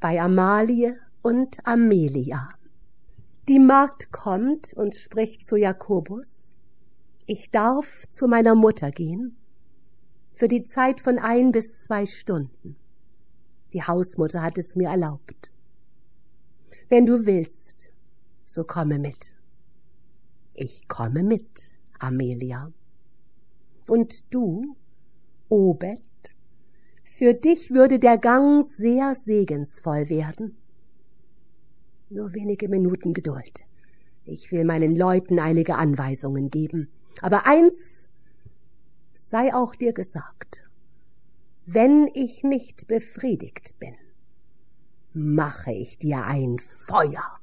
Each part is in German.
bei Amalie und Amelia. Die Magd kommt und spricht zu Jakobus: Ich darf zu meiner Mutter gehen, für die Zeit von 1 bis 2 Stunden. Die Hausmutter hat es mir erlaubt. Wenn du willst, so komme mit. Ich komme mit, Amelia. Und du, Obed, für dich würde der Gang sehr segensvoll werden. Nur wenige Minuten Geduld. Ich will meinen Leuten einige Anweisungen geben. Aber eins sei auch dir gesagt: Wenn ich nicht befriedigt bin, mache ich dir ein Feuer.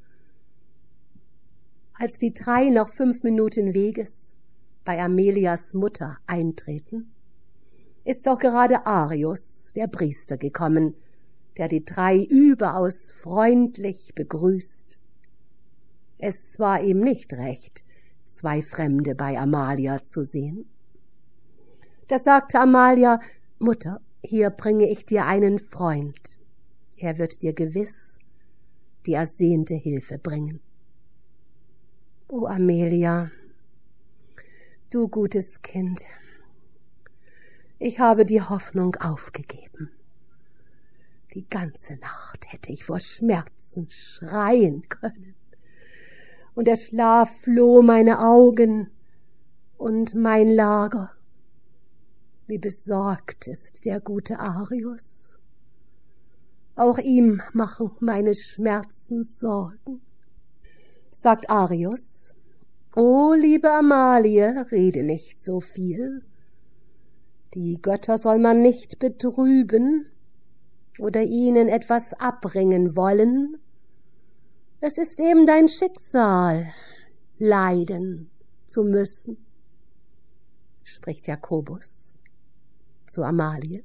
Als die 3 nach 5 Minuten Weges bei Amelias Mutter eintreten, ist auch gerade Arius, der Priester, gekommen, der die 3 überaus freundlich begrüßt. Es war ihm nicht recht, 2 Fremde bei Amalia zu sehen. Da sagte Amalia: Mutter, hier bringe ich dir einen Freund. Er wird dir gewiss die ersehnte Hilfe bringen. O Amelia, du gutes Kind, ich habe die Hoffnung aufgegeben. Die ganze Nacht hätte ich vor Schmerzen schreien können, und der Schlaf floh meine Augen und mein Lager. Wie besorgt ist der gute Arius. Auch ihm machen meine Schmerzen Sorgen. Sagt Arius: O liebe Amalie, rede nicht so viel. Die Götter soll man nicht betrüben oder ihnen etwas abbringen wollen. Es ist eben dein Schicksal, leiden zu müssen, spricht Jakobus zu Amalie.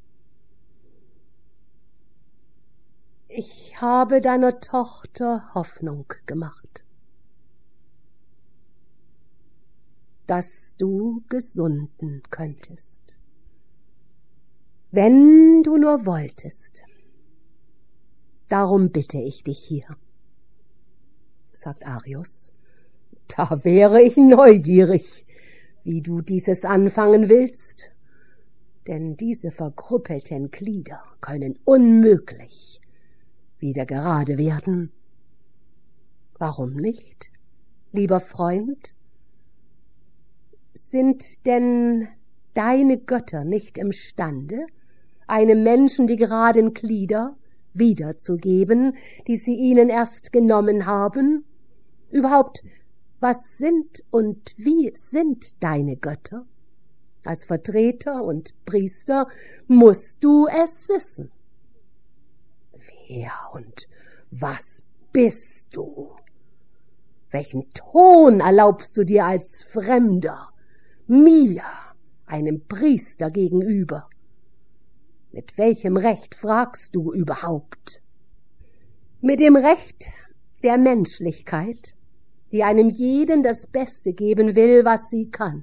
Ich habe deiner Tochter Hoffnung gemacht, dass du gesunden könntest, wenn du nur wolltest. Darum bitte ich dich hier, sagt Arius. Da wäre ich neugierig, wie du dieses anfangen willst, denn diese verkrüppelten Glieder können unmöglich wieder gerade werden. Warum nicht, lieber Freund? Sind denn deine Götter nicht imstande, einem Menschen die geraden Glieder wiederzugeben, die sie ihnen erst genommen haben? Überhaupt, was sind und wie sind deine Götter? Als Vertreter und Priester musst du es wissen. Wer und was bist du? Welchen Ton erlaubst du dir als Fremder, mir, einem Priester, gegenüber? Mit welchem Recht fragst du überhaupt? Mit dem Recht der Menschlichkeit, die einem jeden das Beste geben will, was sie kann.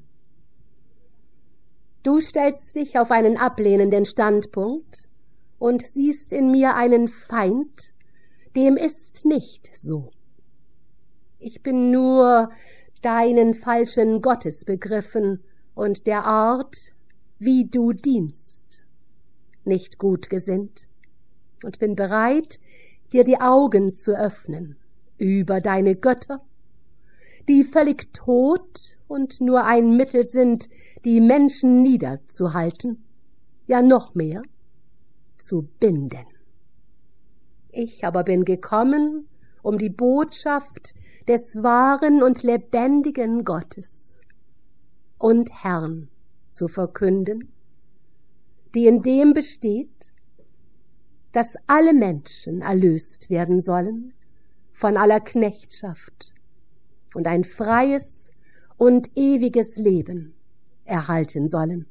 Du stellst dich auf einen ablehnenden Standpunkt und siehst in mir einen Feind, dem ist nicht so. Ich bin nur deinen falschen Gottesbegriffen und der Art, wie du dienst, nicht gut gesinnt und bin bereit, dir die Augen zu öffnen über deine Götter, die völlig tot und nur ein Mittel sind, die Menschen niederzuhalten, ja noch mehr, zu binden. Ich aber bin gekommen, um die Botschaft des wahren und lebendigen Gottes und Herrn zu verkünden, die in dem besteht, dass alle Menschen erlöst werden sollen von aller Knechtschaft und ein freies und ewiges Leben erhalten sollen.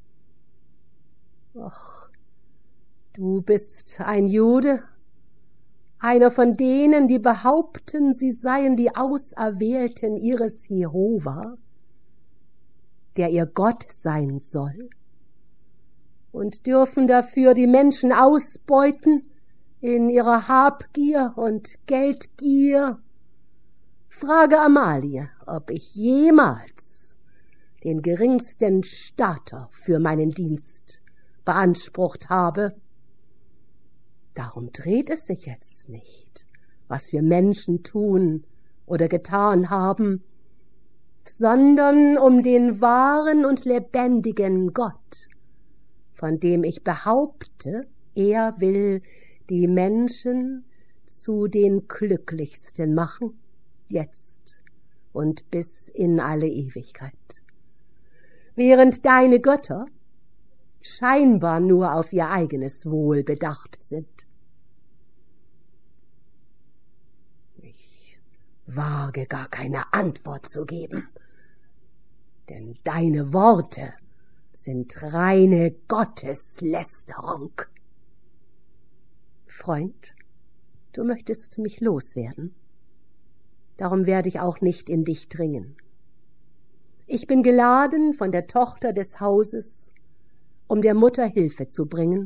Och, du bist ein Jude, einer von denen, die behaupten, sie seien die Auserwählten ihres Jehova, der ihr Gott sein soll, und dürfen dafür die Menschen ausbeuten, in ihrer Habgier und Geldgier. Frage Amalie, ob ich jemals den geringsten Stater für meinen Dienst beansprucht habe. Darum dreht es sich jetzt nicht, was wir Menschen tun oder getan haben, sondern um den wahren und lebendigen Gott, von dem ich behaupte, er will die Menschen zu den Glücklichsten machen, jetzt und bis in alle Ewigkeit. Während deine Götter scheinbar nur auf ihr eigenes Wohl bedacht sind. Ich wage gar keine Antwort zu geben, denn deine Worte sind reine Gotteslästerung. Freund, du möchtest mich loswerden. Darum werde ich auch nicht in dich dringen. Ich bin geladen von der Tochter des Hauses, um der Mutter Hilfe zu bringen.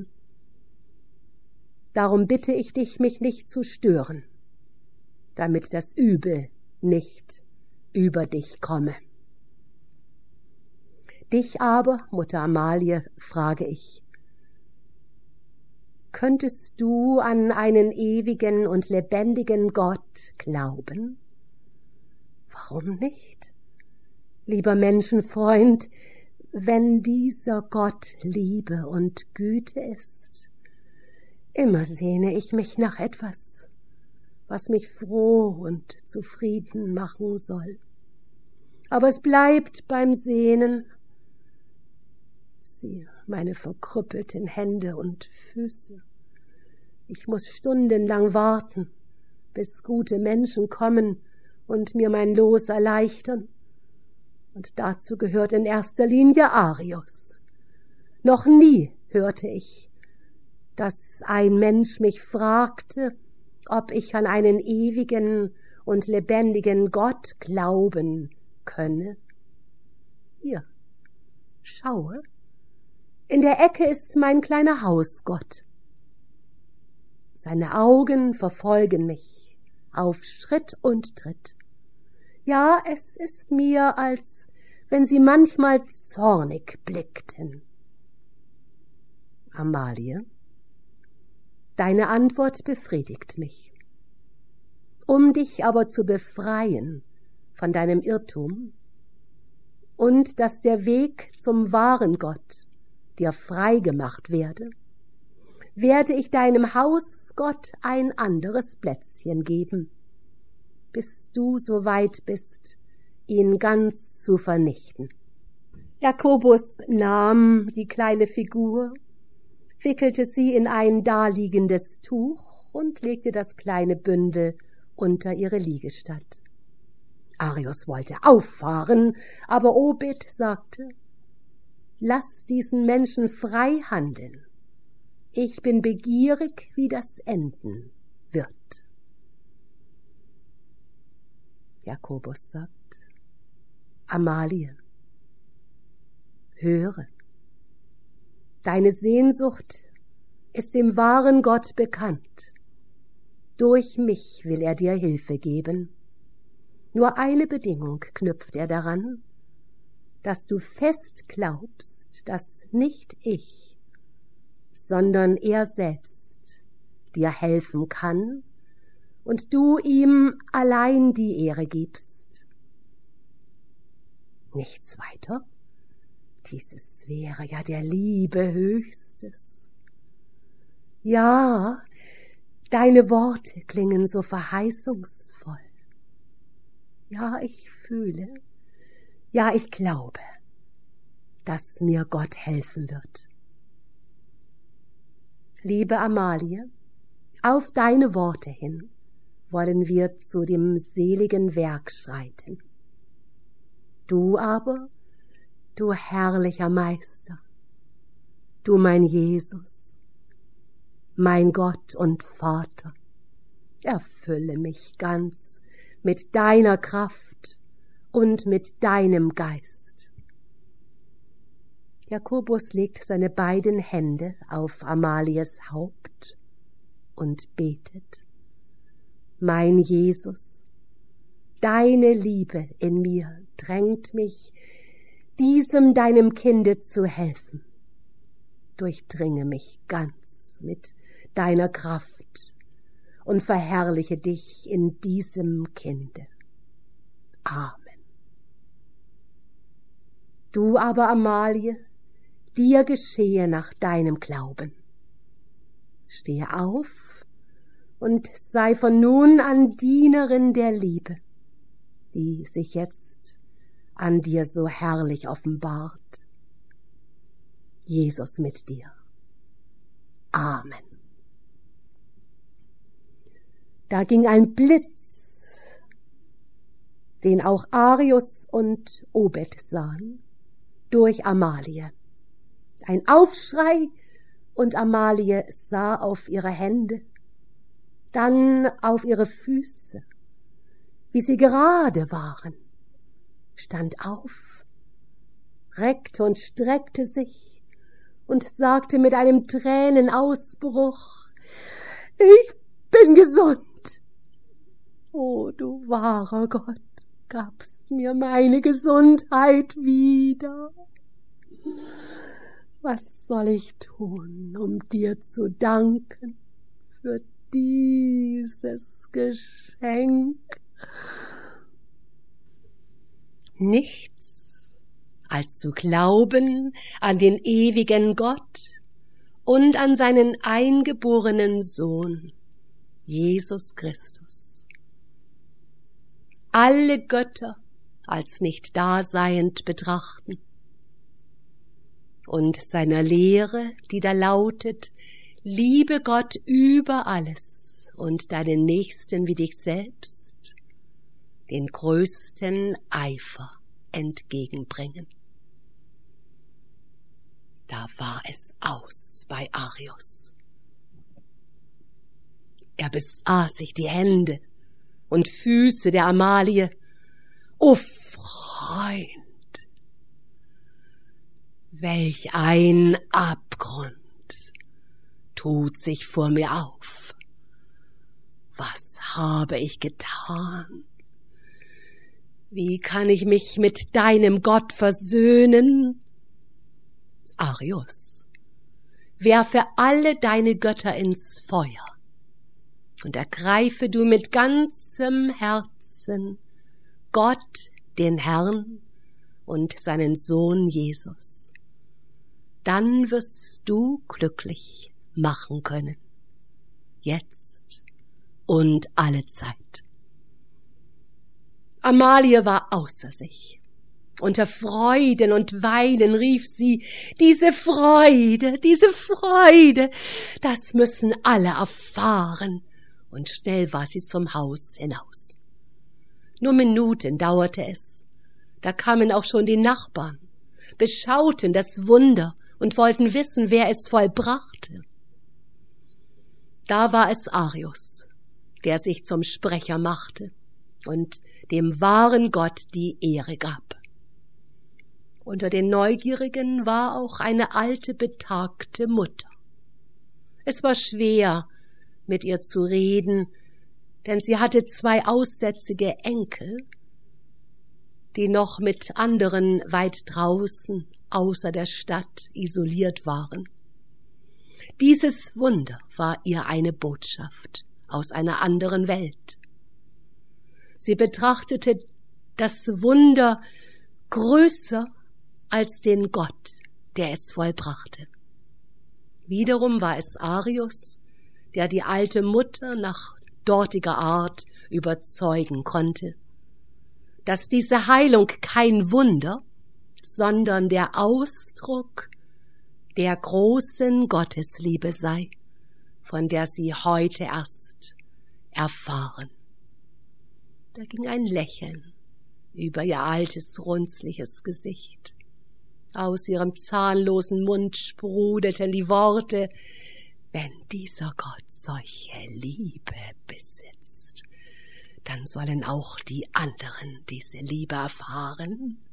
Darum bitte ich dich, mich nicht zu stören, damit das Übel nicht über dich komme. Dich aber, Mutter Amalie, frage ich, könntest du an einen ewigen und lebendigen Gott glauben? Warum nicht, lieber Menschenfreund, wenn dieser Gott Liebe und Güte ist? Immer sehne ich mich nach etwas, was mich froh und zufrieden machen soll. Aber es bleibt beim Sehnen. Sieh meine verkrüppelten Hände und Füße. Ich muss stundenlang warten, bis gute Menschen kommen und mir mein Los erleichtern. Und dazu gehört in erster Linie Arius. Noch nie hörte ich, dass ein Mensch mich fragte, ob ich an einen ewigen und lebendigen Gott glauben könne. Hier, schaue, in der Ecke ist mein kleiner Hausgott. Seine Augen verfolgen mich auf Schritt und Tritt. Ja, es ist mir, als wenn sie manchmal zornig blickten. Amalie, deine Antwort befriedigt mich. Um dich aber zu befreien von deinem Irrtum und dass der Weg zum wahren Gott dir frei gemacht werde ich deinem Hausgott ein anderes Plätzchen geben, bis du so weit bist, ihn ganz zu vernichten. Jakobus nahm die kleine Figur, wickelte sie in ein daliegendes Tuch und legte das kleine Bündel unter ihre Liegestatt. Arius wollte auffahren, aber Obed sagte, lass diesen Menschen frei handeln. Ich bin begierig, wie das enden wird. Jakobus sagt, Amalie, höre, deine Sehnsucht ist dem wahren Gott bekannt. Durch mich will er dir Hilfe geben. Nur eine Bedingung knüpft er daran, dass du fest glaubst, dass nicht ich, sondern er selbst dir helfen kann und du ihm allein die Ehre gibst. Nichts weiter? Dieses wäre ja der Liebe Höchstes. Ja, deine Worte klingen so verheißungsvoll. Ja, ich fühle, ja, ich glaube, dass mir Gott helfen wird. Liebe Amalie, auf deine Worte hin wollen wir zu dem seligen Werk schreiten. Du aber, du herrlicher Meister, du mein Jesus, mein Gott und Vater, erfülle mich ganz mit deiner Kraft und mit deinem Geist. Jakobus legt seine beiden Hände auf Amalies Haupt und betet: Mein Jesus, deine Liebe in mir drängt mich, diesem deinem Kinde zu helfen. Durchdringe mich ganz mit deiner Kraft und verherrliche dich in diesem Kinde. Amen. Du aber, Amalie, dir geschehe nach deinem Glauben. Stehe auf und sei von nun an Dienerin der Liebe, die sich jetzt an dir so herrlich offenbart. Jesus mit dir. Amen. Da ging ein Blitz, den auch Arius und Obed sahen, durch Amalie. Ein Aufschrei, und Amalie sah auf ihre Hände, dann auf ihre Füße, wie sie gerade waren, stand auf, reckte und streckte sich und sagte mit einem Tränenausbruch: Ich bin gesund. O du wahrer Gott, gabst mir meine Gesundheit wieder. Was soll ich tun, um dir zu danken für dieses Geschenk? Nichts als zu glauben an den ewigen Gott und an seinen eingeborenen Sohn, Jesus Christus. Alle Götter als nicht daseiend betrachten und seiner Lehre, die da lautet: Liebe Gott über alles und deinen Nächsten wie dich selbst, den größten Eifer entgegenbringen. Da war es aus bei Arius. Er besah sich die Hände und Füße der Amalie. O Freund, welch ein Abgrund tut sich vor mir auf. Was habe ich getan? Wie kann ich mich mit deinem Gott versöhnen? Arius, werfe alle deine Götter ins Feuer und ergreife du mit ganzem Herzen Gott, den Herrn und seinen Sohn Jesus. Dann wirst du glücklich machen können, jetzt und alle Zeit. Amalie war außer sich. Unter Freuden und Weinen rief sie: Diese Freude, das müssen alle erfahren. Und schnell war sie zum Haus hinaus. Nur Minuten dauerte es. Da kamen auch schon die Nachbarn, beschauten das Wunder und wollten wissen, wer es vollbrachte. Da war es Arius, der sich zum Sprecher machte und dem wahren Gott die Ehre gab. Unter den Neugierigen war auch eine alte, betagte Mutter. Es war schwer, mit ihr zu reden, denn sie hatte 2 aussätzige Enkel, die noch mit anderen weit draußen außer der Stadt isoliert waren. Dieses Wunder war ihr eine Botschaft aus einer anderen Welt. Sie betrachtete das Wunder größer als den Gott, der es vollbrachte. Wiederum war es Arius, der die alte Mutter nach dortiger Art überzeugen konnte, dass diese Heilung kein Wunder, sondern der Ausdruck der großen Gottesliebe sei, von der sie heute erst erfahren. Da ging ein Lächeln über ihr altes, runzliches Gesicht. Aus ihrem zahnlosen Mund sprudelten die Worte: Wenn dieser Gott solche Liebe besitzt, dann sollen auch die anderen diese Liebe erfahren.